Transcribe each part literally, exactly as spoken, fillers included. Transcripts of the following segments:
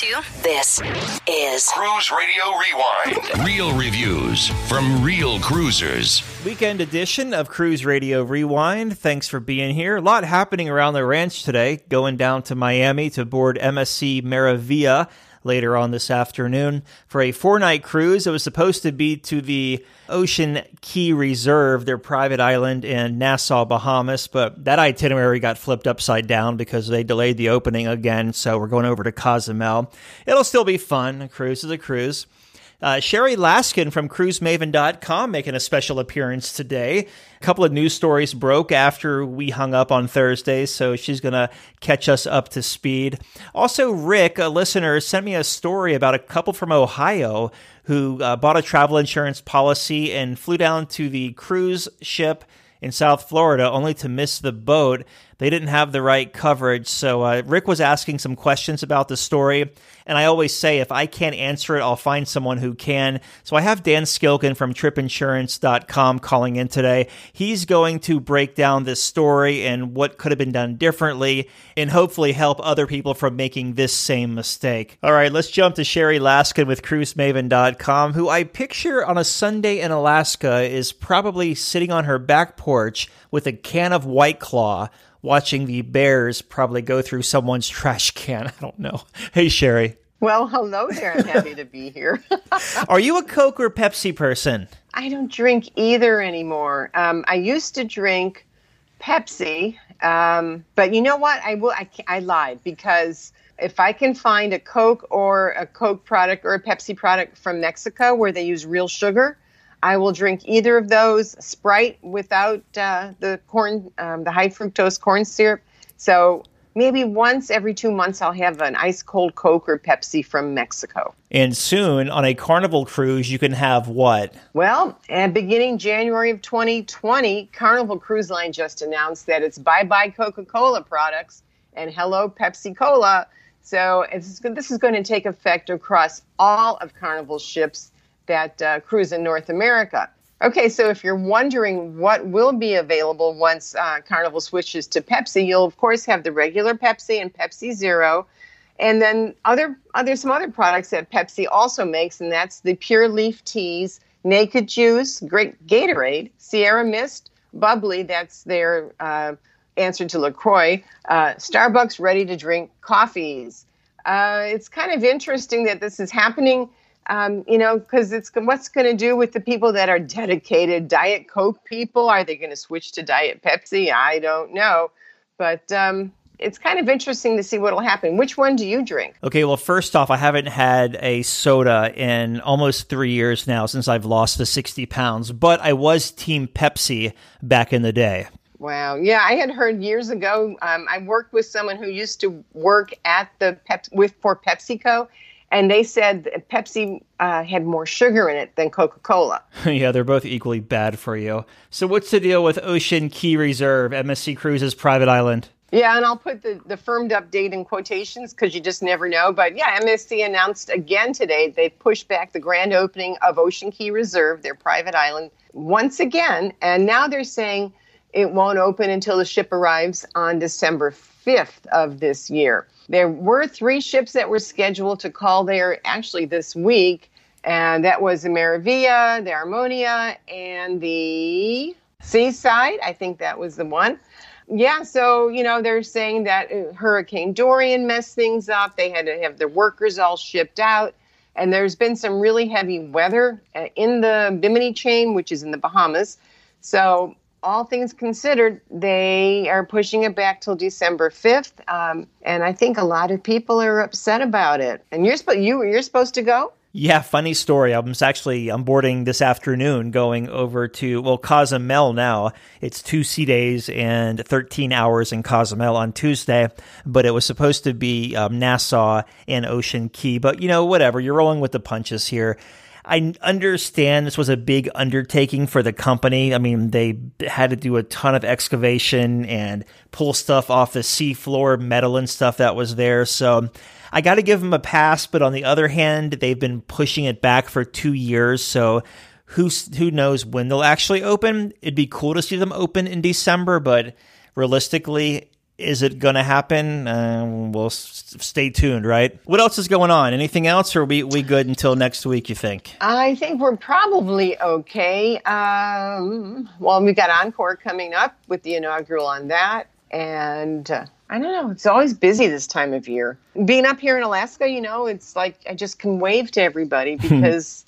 to. This is Cruise Radio Rewind. Real reviews from real cruisers. Weekend edition of Cruise Radio Rewind. Thanks for being here. A lot happening around the ranch today. Going down to Miami to board M S C Meravia later on this afternoon for a four-night cruise. It was supposed to be to the Ocean Key Reserve, their private island in Nassau, Bahamas, but that itinerary got flipped upside down because they delayed the opening again, so we're going over to Cozumel. It'll still be fun. A cruise is a cruise. Uh, Sherry Laskin from cruise maven dot com making a special appearance today. A couple of news stories broke after we hung up on Thursday, so she's going to catch us up to speed. Also, Rick, a listener, sent me a story about a couple from Ohio who uh, bought a travel insurance policy and flew down to the cruise ship in South Florida only to miss the boat. They didn't have the right coverage. So uh, Rick was asking some questions about the story. And I always say, if I can't answer it, I'll find someone who can. So I have Dan Skilkin from trip insurance dot com calling in today. He's going to break down this story and what could have been done differently and hopefully help other people from making this same mistake. All right, let's jump to Sherry Laskin with cruise maven dot com, who I picture on a Sunday in Alaska is probably sitting on her back porch with a can of White Claw, watching the bears probably go through someone's trash can. I don't know. Hey, Sherry. Well, hello there. I'm happy to be here. Are you a Coke or Pepsi person? I don't drink either anymore. Um, I used to drink Pepsi, um, but you know what? I will. I, I lied, because if I can find a Coke or a Coke product or a Pepsi product from Mexico where they use real sugar, I will drink either of those. Sprite without uh, the corn, um, the high fructose corn syrup. So maybe once every two months I'll have an ice cold Coke or Pepsi from Mexico. And soon on a Carnival cruise, you can have what? Well, uh, beginning January of twenty twenty, Carnival Cruise Line just announced that it's bye-bye Coca-Cola products and hello Pepsi-Cola. So it's, this is going to take effect across all of Carnival's ships that uh, cruise in North America. Okay, so if you're wondering what will be available once uh, Carnival switches to Pepsi, you'll of course have the regular Pepsi and Pepsi Zero, and then other other some other products that Pepsi also makes, and that's the Pure Leaf Teas, Naked Juice, Great Gatorade, Sierra Mist, Bubbly, that's their uh, answer to LaCroix, uh, Starbucks ready-to-drink coffees. Uh, it's kind of interesting that this is happening. Um, you know, because it's what's going to do with the people that are dedicated Diet Coke people? Are they going to switch to Diet Pepsi? I don't know. But um, it's kind of interesting to see what will happen. Which one do you drink? Okay, well, first off, I haven't had a soda in almost three years now since I've lost the sixty pounds. But I was Team Pepsi back in the day. Wow. Yeah, I had heard years ago, um, I worked with someone who used to work at the Pep with for PepsiCo. And they said that Pepsi uh, had more sugar in it than Coca-Cola. Yeah, they're both equally bad for you. So what's the deal with Ocean Key Reserve, M S C Cruises' private island? Yeah, and I'll put the, the firmed up date in quotations because you just never know. But yeah, M S C announced again today they pushed back the grand opening of Ocean Key Reserve, their private island, once again. And now they're saying it won't open until the ship arrives on December fifth of this year. There were three ships that were scheduled to call there actually this week, and that was the Meravia, the Harmonia, and the Seaside. I think that was the one. Yeah, so, you know, they're saying that Hurricane Dorian messed things up. They had to have their workers all shipped out, and there's been some really heavy weather in the Bimini chain, which is in the Bahamas. So all things considered, they are pushing it back till December fifth, um, and I think a lot of people are upset about it. And you're supposed you you're supposed to go? Yeah, funny story. I'm actually I'm boarding this afternoon, going over to well Cozumel now. It's two sea days and thirteen hours in Cozumel on Tuesday, but it was supposed to be um, Nassau and Ocean Key. But you know, whatever. You're rolling with the punches here. I understand this was a big undertaking for the company. I mean, they had to do a ton of excavation and pull stuff off the seafloor, metal and stuff that was there. So I got to give them a pass. But on the other hand, they've been pushing it back for two years. So who's, who knows when they'll actually open? It'd be cool to see them open in December, but realistically, Is it going to happen? Uh, we'll s- stay tuned, right? What else is going on? Anything else, or are we, we good until next week, you think? I think we're probably okay. Um, well, we've got Encore coming up with the inaugural on that. And uh, I don't know, it's always busy this time of year. Being up here in Alaska, you know, it's like I just can wave to everybody because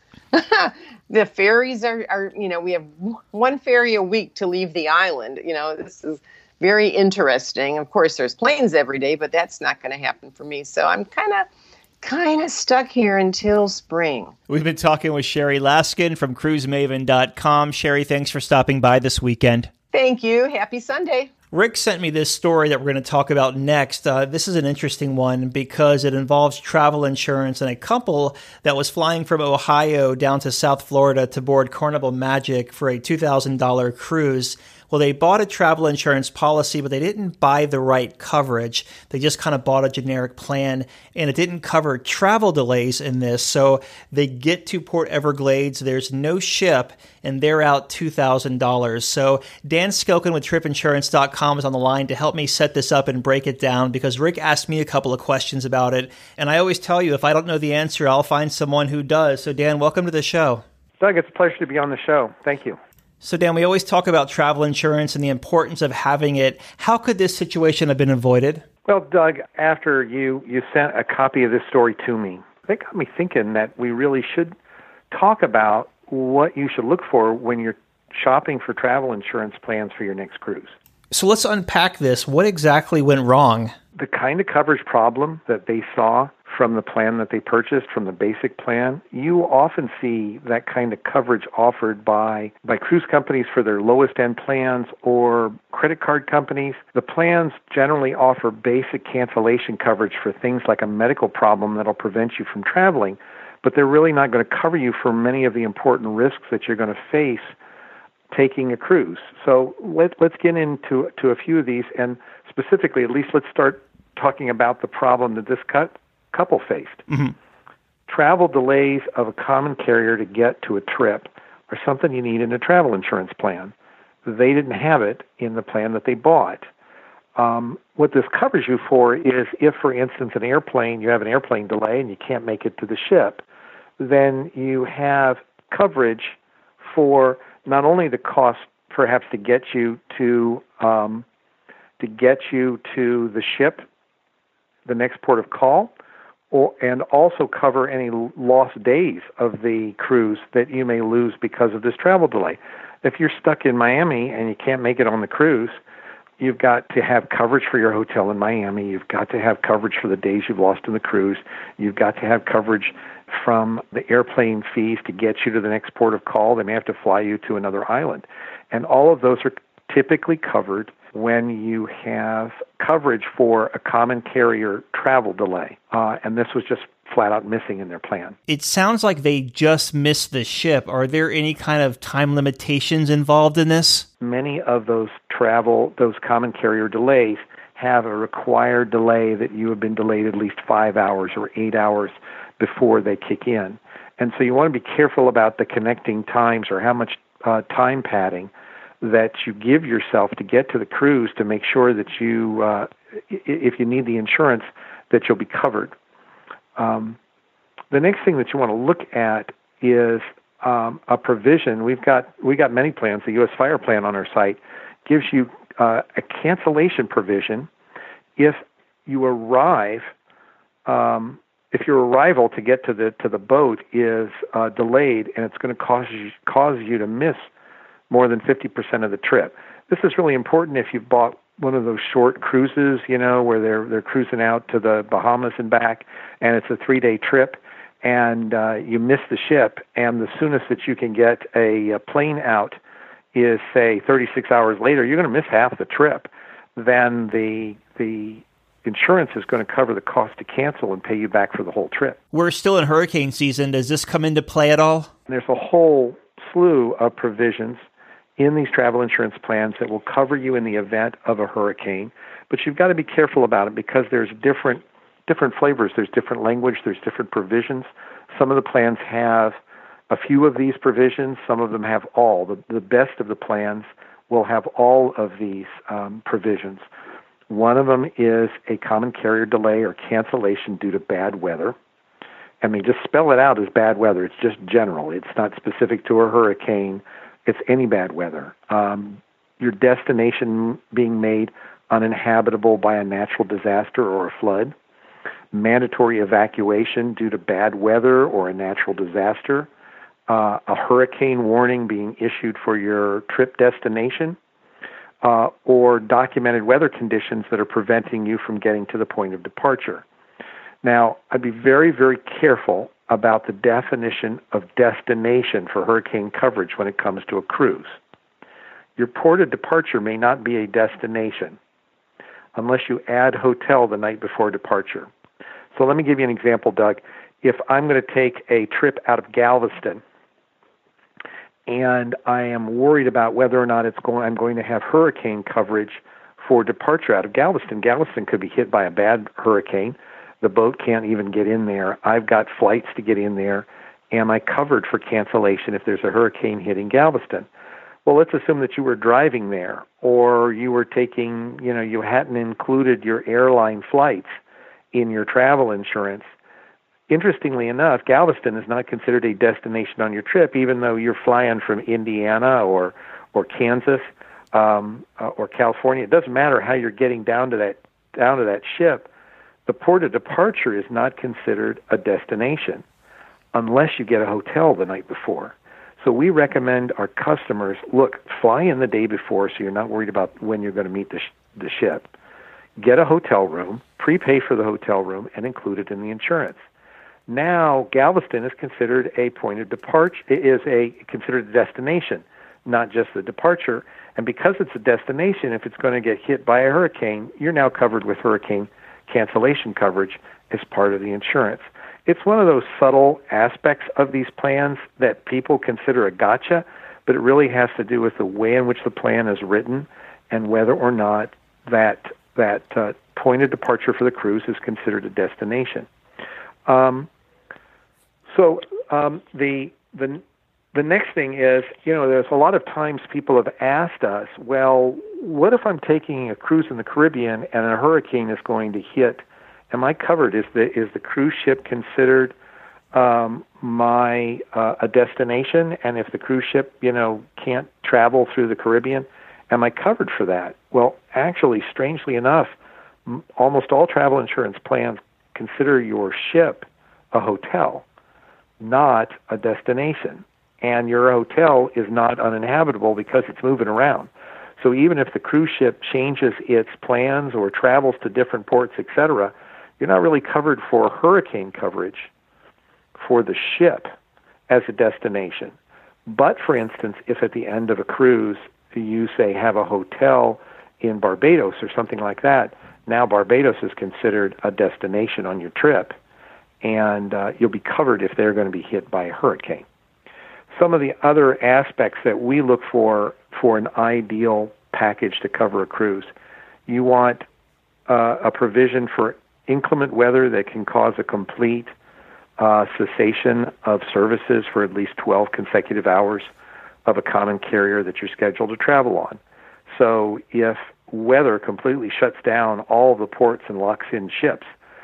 the ferries are, are, you know, we have one ferry a week to leave the island. You know, this is very interesting. Of course, there's planes every day, but that's not going to happen for me. So I'm kind of kind of stuck here until spring. We've been talking with Sherry Laskin from cruise maven dot com. Sherry, thanks for stopping by this weekend. Thank you. Happy Sunday. Rick sent me this story that we're going to talk about next. Uh, this is an interesting one because it involves travel insurance and a couple that was flying from Ohio down to South Florida to board Carnival Magic for a two thousand dollars cruise. Well, they bought a travel insurance policy, but they didn't buy the right coverage. They just kind of bought a generic plan, and it didn't cover travel delays in this. So they get to Port Everglades, there's no ship, and they're out two thousand dollars. So Dan Skilkin with trip insurance dot com is on the line to help me set this up and break it down because Rick asked me a couple of questions about it. And I always tell you, if I don't know the answer, I'll find someone who does. So Dan, welcome to the show. Doug, it's a pleasure to be on the show. Thank you. So, Dan, we always talk about travel insurance and the importance of having it. How could this situation have been avoided? Well, Doug, after you, you sent a copy of this story to me, that got me thinking that we really should talk about what you should look for when you're shopping for travel insurance plans for your next cruise. So let's unpack this. What exactly went wrong? The kind of coverage problem that they saw from the plan that they purchased, from the basic plan, you often see that kind of coverage offered by, by cruise companies for their lowest end plans or credit card companies. The plans generally offer basic cancellation coverage for things like a medical problem that'll prevent you from traveling, but they're really not going to cover you for many of the important risks that you're going to face taking a cruise. So let, let's get into to a few of these, and specifically, at least let's start talking about the problem that this cut couple faced. Mm-hmm. Travel delays of a common carrier to get to a trip are something you need in a travel insurance plan. They didn't have it in the plan that they bought. Um, what this covers you for is if, for instance, an airplane, you have an airplane delay and you can't make it to the ship, then you have coverage for not only the cost perhaps to get you to um, to get you to the ship, the next port of call, or, and also cover any lost days of the cruise that you may lose because of this travel delay. If you're stuck in Miami and you can't make it on the cruise, you've got to have coverage for your hotel in Miami. You've got to have coverage for the days you've lost in the cruise. You've got to have coverage from the airplane fees to get you to the next port of call. They may have to fly you to another island. And all of those are typically covered when you have coverage for a common carrier travel delay. Uh, and this was just flat out missing in their plan. It sounds like they just missed the ship. Are there any kind of time limitations involved in this? Many of those travel, those common carrier delays have a required delay that you have been delayed at least five hours or eight hours before they kick in. And so you want to be careful about the connecting times or how much uh, time padding that you give yourself to get to the cruise to make sure that you, uh, if you need the insurance, that you'll be covered. Um, the next thing that you want to look at is um, a provision. We've got we got many plans. The U S Fire Plan on our site gives you uh, a cancellation provision if you arrive. Um, if your arrival to get to the to the boat is uh, delayed, and it's going to cause you cause you to miss more than fifty percent of the trip. This is really important if you've bought one of those short cruises, you know, where they're they're cruising out to the Bahamas and back, and it's a three-day trip, and uh, you miss the ship, and the soonest that you can get a, a plane out is, say, thirty-six hours later, you're going to miss half the trip. Then the the insurance is going to cover the cost to cancel and pay you back for the whole trip. We're still in hurricane season. Does this come into play at all? There's a whole slew of provisions in these travel insurance plans that will cover you in the event of a hurricane, but you've got to be careful about it because there's different different flavors. There's different language. There's different provisions. Some of the plans have a few of these provisions. Some of them have all. The, the best of the plans will have all of these um, provisions. One of them is a common carrier delay or cancellation due to bad weather. I mean, just spell it out as bad weather. It's just general. It's not specific to a hurricane. It's any bad weather. Um, your destination being made uninhabitable by a natural disaster or a flood. Mandatory evacuation due to bad weather or a natural disaster. Uh, a hurricane warning being issued for your trip destination. Uh, or documented weather conditions that are preventing you from getting to the point of departure. Now, I'd be very, very careful about the definition of destination for hurricane coverage when it comes to a cruise. Your port of departure may not be a destination unless you add hotel the night before departure. So let me give you an example, Doug. If I'm going to take a trip out of Galveston, and I am worried about whether or not it's going, I'm going to have hurricane coverage for departure out of Galveston. Galveston could be hit by a bad hurricane. The boat can't even get in there. I've got flights to get in there. Am I covered for cancellation if there's a hurricane hitting Galveston? Well, let's assume that you were driving there, or you were taking, you know, you hadn't included your airline flights in your travel insurance. Interestingly enough, Galveston is not considered a destination on your trip, even though you're flying from Indiana or or Kansas um, uh, or California. It doesn't matter how you're getting down to that down to that ship. The port of departure is not considered a destination unless you get a hotel the night before. So we recommend our customers, look, fly in the day before so you're not worried about when you're going to meet the, sh- the ship. Get a hotel room, prepay for the hotel room, and include it in the insurance. Now, Galveston is considered a point of departure, is a considered a destination, not just the departure. And because it's a destination, if it's going to get hit by a hurricane, you're now covered with hurricane cancellation coverage as part of the insurance. It's one of those subtle aspects of these plans that people consider a gotcha, but it really has to do with the way in which the plan is written and whether or not that that uh, point of departure for the cruise is considered a destination. Um, so um, the the the next thing is, you know, there's a lot of times people have asked us, well, what if I'm taking a cruise in the Caribbean and a hurricane is going to hit? Am I covered? Is the is the cruise ship considered um, my uh, a destination? And if the cruise ship, you know, can't travel through the Caribbean, am I covered for that? Well, actually, strangely enough, m- almost all travel insurance plans consider your ship a hotel, not a destination. And your hotel is not uninhabitable because it's moving around. So even if the cruise ship changes its plans or travels to different ports, et cetera, you're not really covered for hurricane coverage for the ship as a destination. But, for instance, if at the end of a cruise you, say, have a hotel in Barbados or something like that, now Barbados is considered a destination on your trip, and uh, you'll be covered if they're going to be hit by a hurricane. Some of the other aspects that we look for for an ideal package to cover a cruise, you want uh, a provision for inclement weather that can cause a complete uh, cessation of services for at least twelve consecutive hours of a common carrier that you're scheduled to travel on. So if weather completely shuts down all the ports and locks in ships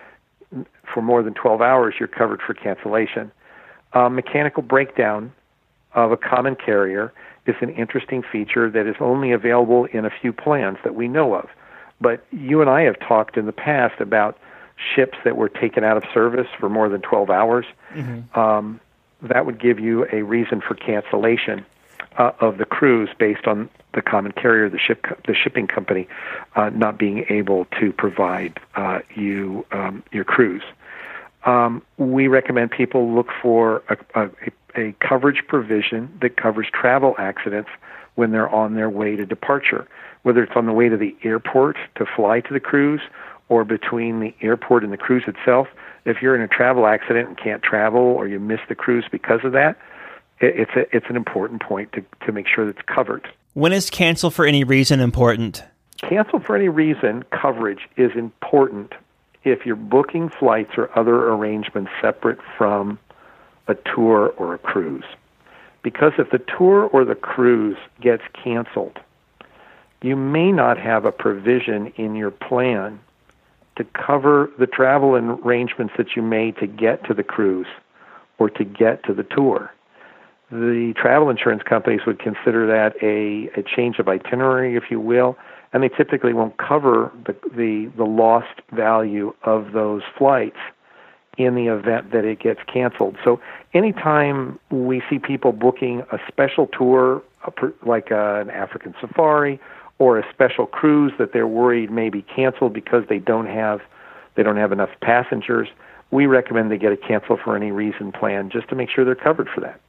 for more than twelve hours, you're covered for cancellation. Uh, mechanical breakdown of a common carrier is an interesting feature that is only available in a few plans that we know of. But you and I have talked in the past about ships that were taken out of service for more than twelve hours. Mm-hmm. Um, that would give you a reason for cancellation uh, of the cruise based on the common carrier, the ship, the shipping company, uh, not being able to provide uh, you um, your cruise. Um, we recommend people look for a, a, a coverage provision that covers travel accidents when they're on their way to departure, whether it's on the way to the airport to fly to the cruise or between the airport and the cruise itself. If you're in a travel accident and can't travel or you miss the cruise because of that, it, it's a, it's an important point to, to make sure that's covered. When is cancel for any reason important? Cancel for any reason coverage is important if you're booking flights or other arrangements separate from a tour or a cruise. Because if the tour or the cruise gets canceled, you may not have a provision in your plan to cover the travel arrangements that you made to get to the cruise or to get to the tour. The travel insurance companies would consider that a, a change of itinerary, if you will, and they typically won't cover the, the, the lost value of those flights in the event that it gets canceled. So anytime we see people booking a special tour, like an African safari, or a special cruise that they're worried may be canceled because they don't have they don't have enough passengers, we recommend they get a cancel for any reason plan just to make sure they're covered for that.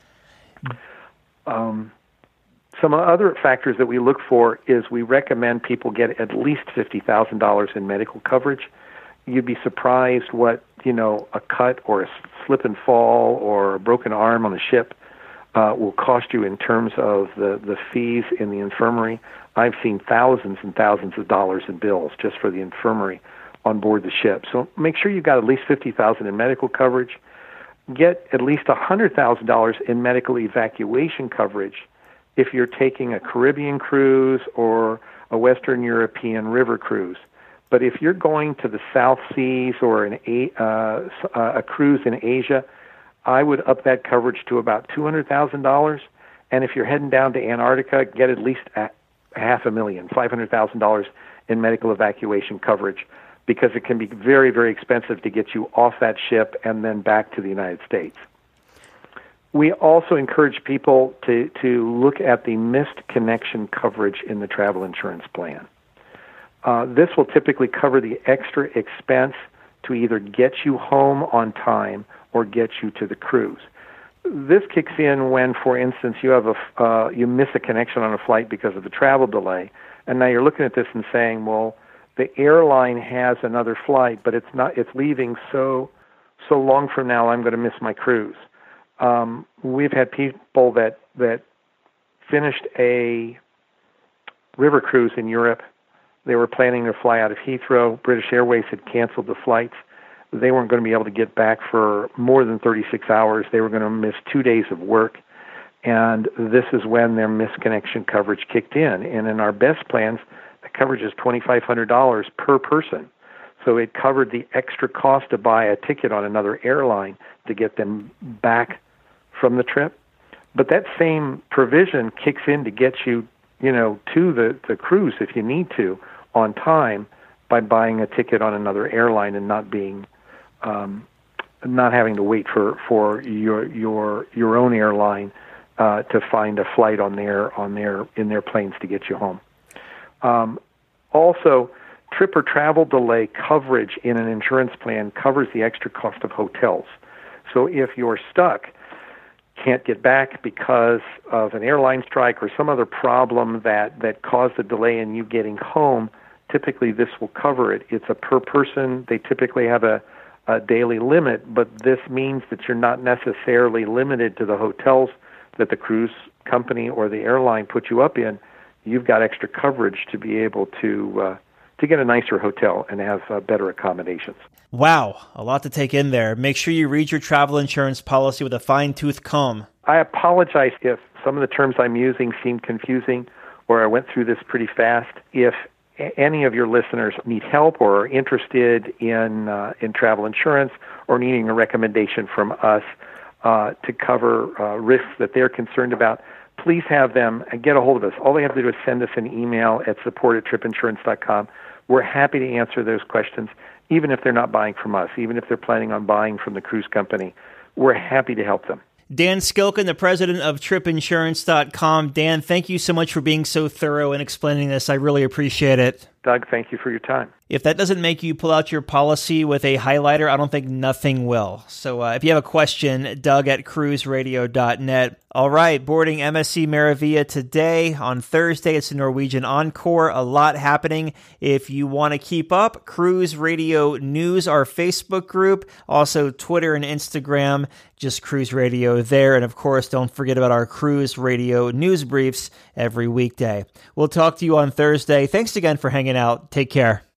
Um, some other factors that we look for is we recommend people get at least fifty thousand dollars in medical coverage. You'd be surprised what, you know, a cut or a slip and fall or a broken arm on the ship uh, will cost you in terms of the, the fees in the infirmary. I've seen thousands and thousands of dollars in bills just for the infirmary on board the ship. So make sure you've got at least fifty thousand dollars in medical coverage. Get at least one hundred thousand dollars in medical evacuation coverage if you're taking a Caribbean cruise or a Western European river cruise. But if you're going to the South Seas or an, uh, a cruise in Asia, I would up that coverage to about two hundred thousand dollars. And if you're heading down to Antarctica, get at least a half a million, five hundred thousand dollars in medical evacuation coverage, because it can be very, very expensive to get you off that ship and then back to the United States. We also encourage people to, to look at the missed connection coverage in the travel insurance plan. Uh, this will typically cover the extra expense to either get you home on time or get you to the cruise. This kicks in when, for instance, you have a uh, you miss a connection on a flight because of the travel delay, and now you're looking at this and saying, well, the airline has another flight, but it's not. It's leaving so so long from now. I'm going to miss my cruise. Um, we've had people that that finished a river cruise in Europe. They were planning to fly out of Heathrow. British Airways had canceled the flights. They weren't going to be able to get back for more than thirty-six hours. They were going to miss two days of work. And this is when their misconnection coverage kicked in. And in our best plans, the coverage is twenty-five hundred dollars per person. So it covered the extra cost to buy a ticket on another airline to get them back from the trip. But that same provision kicks in to get you, you know, to the, the cruise if you need to on time by buying a ticket on another airline and not being, um, not having to wait for, for your your your own airline uh, to find a flight on their on their in their planes to get you home. Um, also, trip or travel delay coverage in an insurance plan covers the extra cost of hotels. So if you're stuck, can't get back because of an airline strike or some other problem that, that caused a delay in you getting home, typically this will cover it. It's a per person. They typically have a, a daily limit, but this means that you're not necessarily limited to the hotels that the cruise company or the airline put you up in. You've got extra coverage to be able to uh, to get a nicer hotel and have uh, better accommodations. Wow, a lot to take in there. Make sure you read your travel insurance policy with a fine-tooth comb. I apologize if some of the terms I'm using seem confusing or I went through this pretty fast. If any of your listeners need help or are interested in uh, in travel insurance or needing a recommendation from us uh, to cover uh, risks that they're concerned about, please have them get a hold of us. All they have to do is send us an email at support at trip insurance dot com. We're happy to answer those questions, even if they're not buying from us, even if they're planning on buying from the cruise company. We're happy to help them. Dan Skilkin, the president of trip insurance dot com. Dan, thank you so much for being so thorough and explaining this. I really appreciate it. Doug, thank you for your time. If that doesn't make you pull out your policy with a highlighter, I don't think nothing will. So uh, if you have a question, Doug at cruise radio dot net. All right, boarding M S C Meravia today. On Thursday, it's the Norwegian Encore. A lot happening. If you want to keep up, Cruise Radio News, our Facebook group. Also, Twitter and Instagram, just Cruise Radio there. And of course, don't forget about our Cruise Radio News Briefs every weekday. We'll talk to you on Thursday. Thanks again for hanging out. Take care.